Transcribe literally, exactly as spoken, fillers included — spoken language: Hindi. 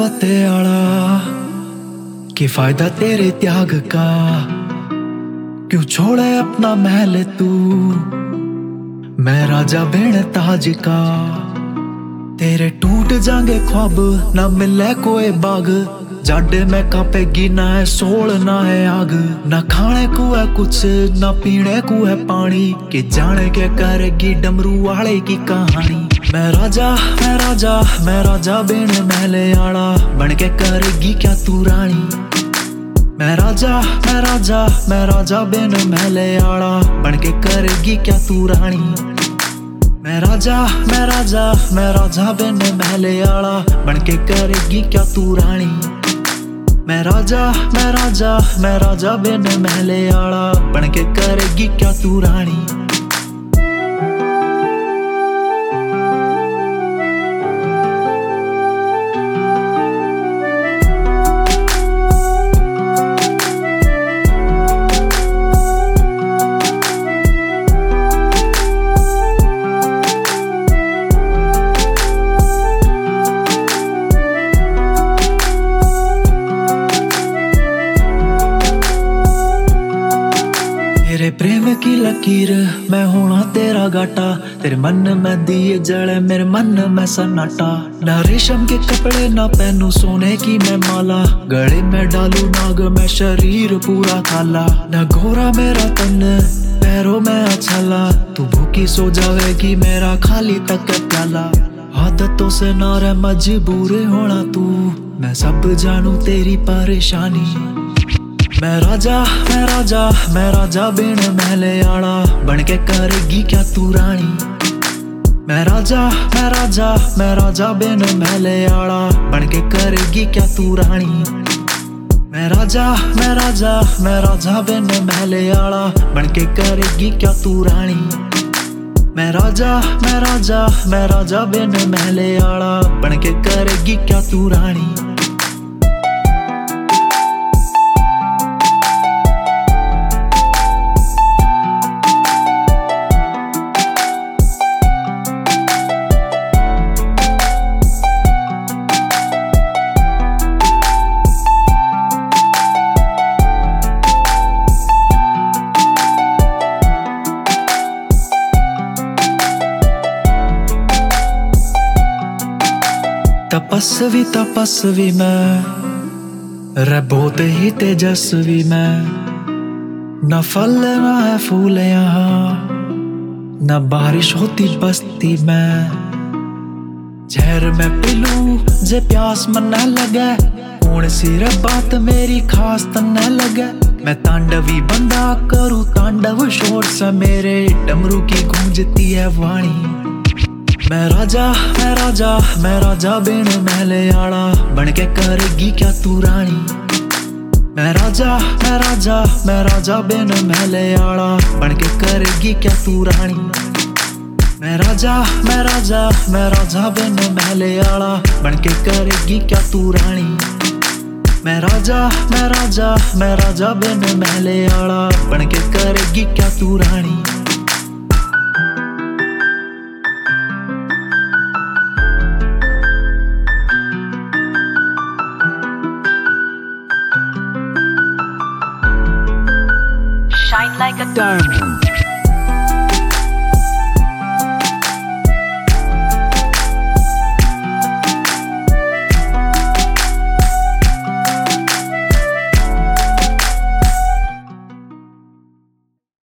वते आला, कि फायदा तेरे त्याग का। क्यों छोड़े अपना महल तू, मैं राजा बिन ताज का। तेरे टूट जाएंगे ख्वाब, ना मिले कोई बाग। जाडे में कापेगी ना है सोल ना है आग। ना खाने को है कुछ, ना पीने को है पानी, कि जाने के करेगी डमरू वाले की कहानी। मैं राजा मैं राजा मैं राजा बिन महले आला, बन के करेगी क्या तू रानी। मैं राजा मैं राजा मैं राजा बिन महले आला, बन के करेगी क्या तू रानी। मैं राजा मैं राजा मैं राजा बिन महले आला, बन के करेगी क्या तू रानी। मैं राजा मैं राजा मैं राजा बिन महले आला, बन के करेगी क्या तू रानी। तेरे प्रेम की लकीर मैं होना तेरा गाटा। तेरे मन में दिए जले मेरे मन में सन्नाटा। ना रेशम के कपड़े ना पहनू सोने की मैं माला, गले में डालू नाग मैं शरीर पूरा काला। ना गोरा मेरा तन पैरों में अछाला, तू भूखी सो जावेगी मेरा खाली तक प्याला। आदतों से ना रह मजबूर होना तू, मैं सब जानू तेरी परेशानी। मैं राजा मैं राजा मैं राजा बिन महले आला, बन के करेगी क्या तू रानी। मैं राजा मैं राजा मैं राजा बिन महले आला, बन के करेगी क्या तू रानी। मैं राजा मैं राजा मैं राजा बिन महले आला, बन के करेगी क्या तू रानी। मैं राजा मैं राजा मैं राजा बिन महले आला, बन के करेगी क्या तू रानी। तपस्वी तपस्वी मैं रे बहुत ही तेजस्वी मैं। न फल न है फूल यहाँ, न बारिश होती बस्ती में। जहर में पीलू जे प्यास मन न लगे, कौन सी रे बात मेरी खास तन न लगे। मैं तांडवी बंदा करूँ तांडव शोर से, मेरे डमरू की गूंजती है वाणी। मैं राजा मैं राजा मैं राजा बिन महले आला, बन के करेगी क्या तू रानी। मैं राजा मैं राजा मैं राजा बिन महले आला, बन के करेगी क्या तू रानी। मैं राजा मैं राजा मैं राजा बिन महले आला, बन के करेगी क्या तू रानी। मैं राजा मैं राजा मैं राजा बिन महले आला, बन के करेगी क्या तू रानी। Shine like a diamond.